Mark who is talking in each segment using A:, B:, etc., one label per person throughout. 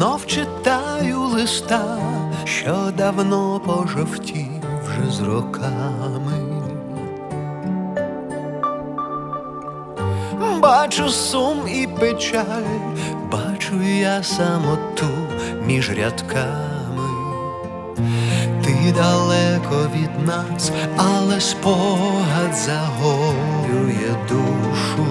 A: знов читаю листа, що давно пожовтів вже з роками. Бачу сум і печаль, бачу я самоту між рядками. Ти далеко від нас, але спогад загоює душу.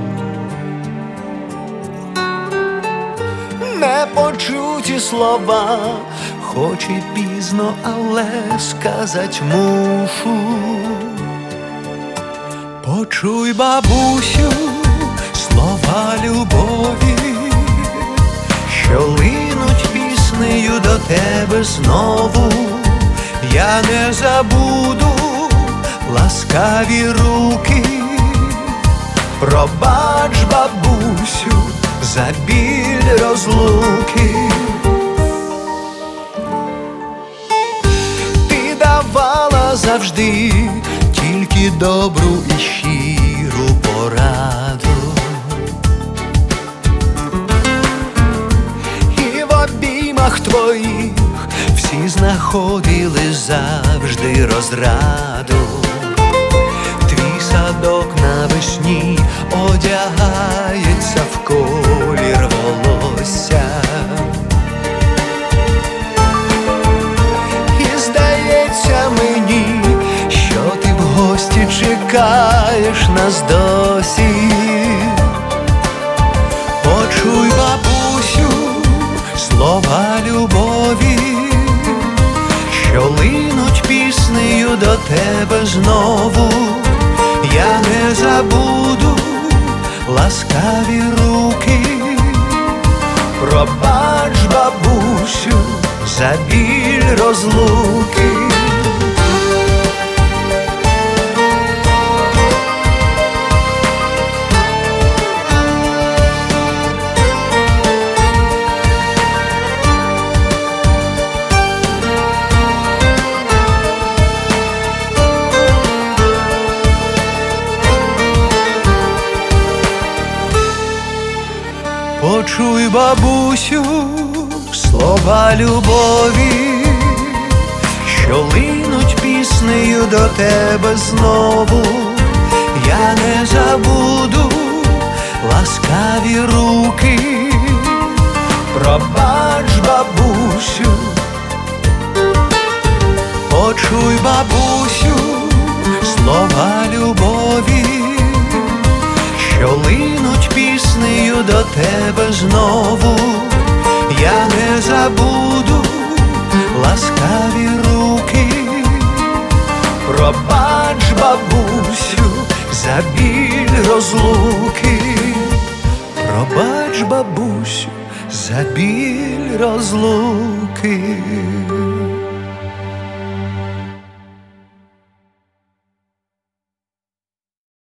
A: Непочуті слова, хоч і пізно, але сказать мушу. Почуй, бабусю, слова любові, що линуть піснею до тебе знову. Я не забуду ласкаві руки. Пробач, бабусю, за біль розлуки. Ти давала завжди тільки добру і щиру пораду, і в обіймах твоїх всі знаходили завжди розраду. Твій садок навесні одягається в колір волосся, і здається мені, що ти в гості чекаєш нас досі. Почуй, бабусю, слова любові, що линуть піснею до тебе знову. Я не забуду ласкаві руки. Пробач, бабусю, за біль розлуки. Почуй, бабусю, слова любові, що линуть піснею до тебе знову. Я не забуду ласкаві руки. Пробач, бабусю. Почуй, бабусю, слова любові, що линуть піснею до тебе знову. Я не забуду ласкаві руки. Пробач, бабусю, за біль розлуки. Пробач, бабусю, за біль розлуки.